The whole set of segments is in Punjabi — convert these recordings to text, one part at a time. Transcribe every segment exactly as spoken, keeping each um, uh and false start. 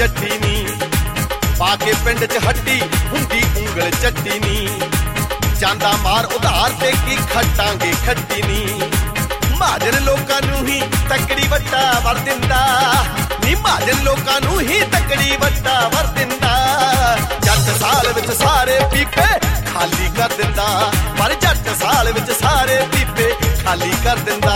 ਚੱਟੀ ਨੀ ਪਾ ਕੇ ਪਿੰਡ ਚ ਹੱਡੀ ਹੁੰਦੀ ਉਂਗਲ ਚੱਟੀ ਨੀ ਜਾਂਦਾ ਮਾਰ ਉਧਾਰ ਤੇ ਕੀ ਖੱਟਾਂਗੇ ਖੱਟੀ ਨੀ ਮਹਾਜਨ ਲੋਕਾਂ ਨੂੰ ਹੀ ਤਕੜੀ ਵੱਟਾ ਵਰ ਦਿੰਦਾ ਨੀ ਮਹਾਜਨ ਲੋਕਾਂ ਨੂੰ ਹੀ ਤਕੜੀ ਵੱਟਾ ਵਰ ਦਿੰਦਾ ਜੱਟ ਸਾਲ ਵਿੱਚ ਸਾਰੇ ਪੀਪੇ ਖਾਲੀ ਕਰ ਦਿੰਦਾ ਪਰ ਜੱਟ ਸਾਲ ਵਿੱਚ ਸਾਰੇ ਪੀਪੇ ਖਾਲੀ ਕਰ ਦਿੰਦਾ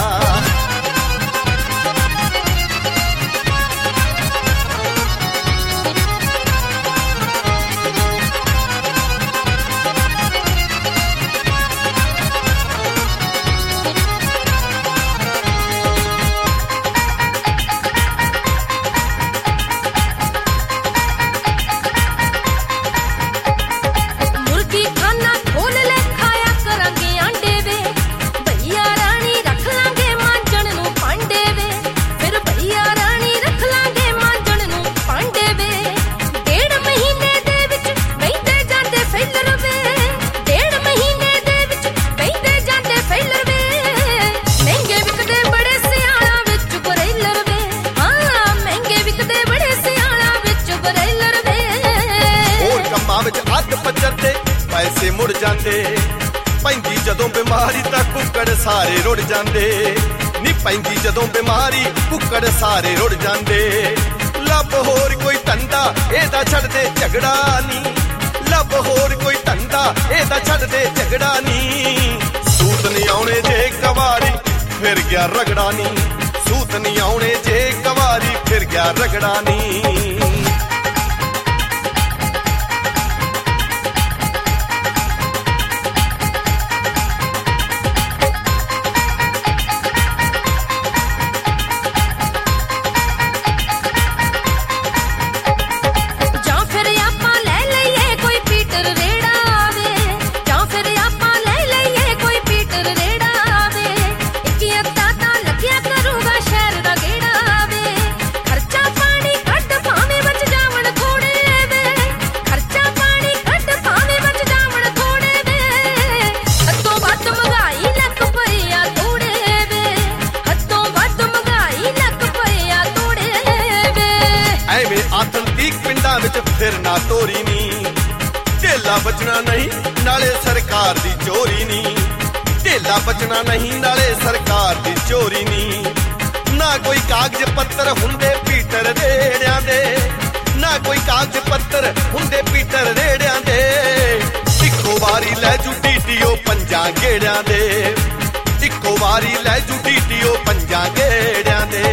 ਪੈਸੇ ਮੁੜ ਜਾਂਦੇ ਪੈਂਦੀ ਜਦੋਂ ਬਿਮਾਰੀ ਤਾਂ ਕੁੱਕੜ ਸਾਰੇ ਰੁੜ ਜਾਂਦੇ ਨੀ ਪੈਂਦੀ ਜਦੋਂ ਬਿਮਾਰੀ ਕੁੱਕੜ ਸਾਰੇ ਰੁੜ ਜਾਂਦੇ ਲੱਭ ਹੋਰ ਕੋਈ ਧੰਦਾ ਇਹਦਾ ਛੱਡ ਦੇ ਝਗੜਾ ਨੀ ਲੱਭ ਹੋਰ ਕੋਈ ਧੰਦਾ ਇਹਦਾ ਛੱਡ ਦੇ ਝਗੜਾ ਨੀ ਸੂਤ ਨਹੀਂ ਆਉਣੇ ਜੇ ਕਵਾਰੀ ਫਿਰ ਗਿਆ ਰਗੜਾ ਨੀ ਸੂਤ ਨਹੀਂ ਆਉਣੇ ਜੇ ਕਵਾਰੀ ਫਿਰ ਗਿਆ ਰਗੜਾ ਨੀ ਪਿੰਡਾਂ ਵਿੱਚ ਫਿਰਨਾ ਤੋਰੀ ਨੀ ਢੇਲਾ ਬਚਣਾ ਨਹੀਂ ਨਾਲੇ ਸਰਕਾਰ ਦੀ ਚੋਰੀ ਨੀ ਢੇਲਾ ਬਚਣਾ ਨਹੀਂ ਨਾਲੇ ਸਰਕਾਰ ਦੀ ਚੋਰੀ ਨੀ ਨਾ ਕੋਈ ਕਾਗਜ਼ ਪੱਤਰ ਹੁੰਦੇ ਪੀਟਰ ਰੇੜਿਆਂ ਦੇ ਨਾ ਕੋਈ ਕਾਗਜ਼ ਪੱਤਰ ਹੁੰਦੇ ਪੀਟਰ ਰੇੜਿਆਂ ਦੇ ਇੱਕੋ ਵਾਰੀ ਲੈ ਜੂ ਡੀਟੀਓ ਪੰਜਾਂ ਗੇੜਿਆਂ ਦੇ ਇੱਕੋ ਵਾਰੀ ਲੈ ਜੂ ਡੀਟੀਓ ਪੰਜਾਂ ਗੇੜਿਆਂ ਦੇ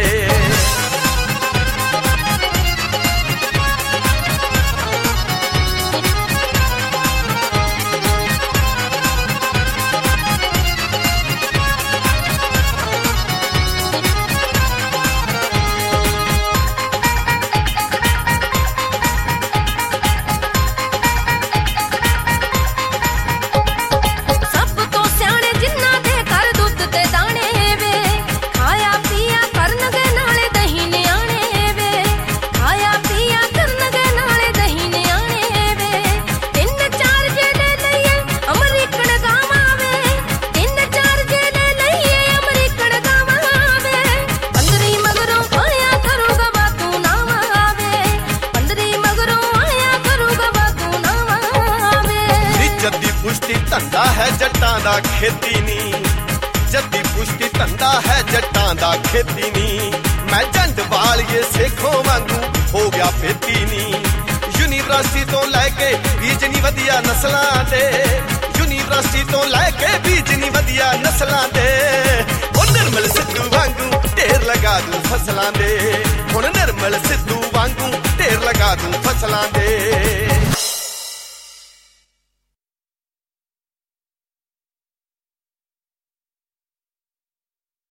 ਧੰਦਾ ਹੈ ਜੱਟਾਂ ਦਾ ਖੇਤੀ ਨੀ ਜੱਦੀ ਪੁਸ਼ਤੀ ਧੰਦਾ ਹੈ ਜੱਟਾਂ ਦਾ ਖੇਤੀ ਨੀ ਮੈਂ ਜੰਡ ਵਾਲੀਏ ਸੇਖੋਂ ਵਾਂਗੂ ਹੋ ਗਿਆ ਫੇਤੀ ਨੀ ਯੂਨੀਵਰਸਿਟੀ ਤੋਂ ਲੈ ਕੇ ਬੀਜ ਨੀ ਵਧੀਆ ਨਸਲਾਂ ਦੇ ਯੂਨੀਵਰਸਿਟੀ ਤੋਂ ਲੈ ਕੇ ਬੀਜ ਨੀ ਵਧੀਆ ਨਸਲਾਂ ਦੇ ਉਹ ਨਿਰਮਲ ਸਿੱਧੂ ਵਾਂਗੂ ਢੇਰ ਲਗਾ ਦੂੰ ਫਸਲਾਂ ਦੇ ਹੁਣ ਨਿਰਮਲ ਸਿੱਧੂ ਵਾਂਗੂ ਢੇਰ ਲਗਾ ਦੂੰ ਫਸਲਾਂ ਦੇ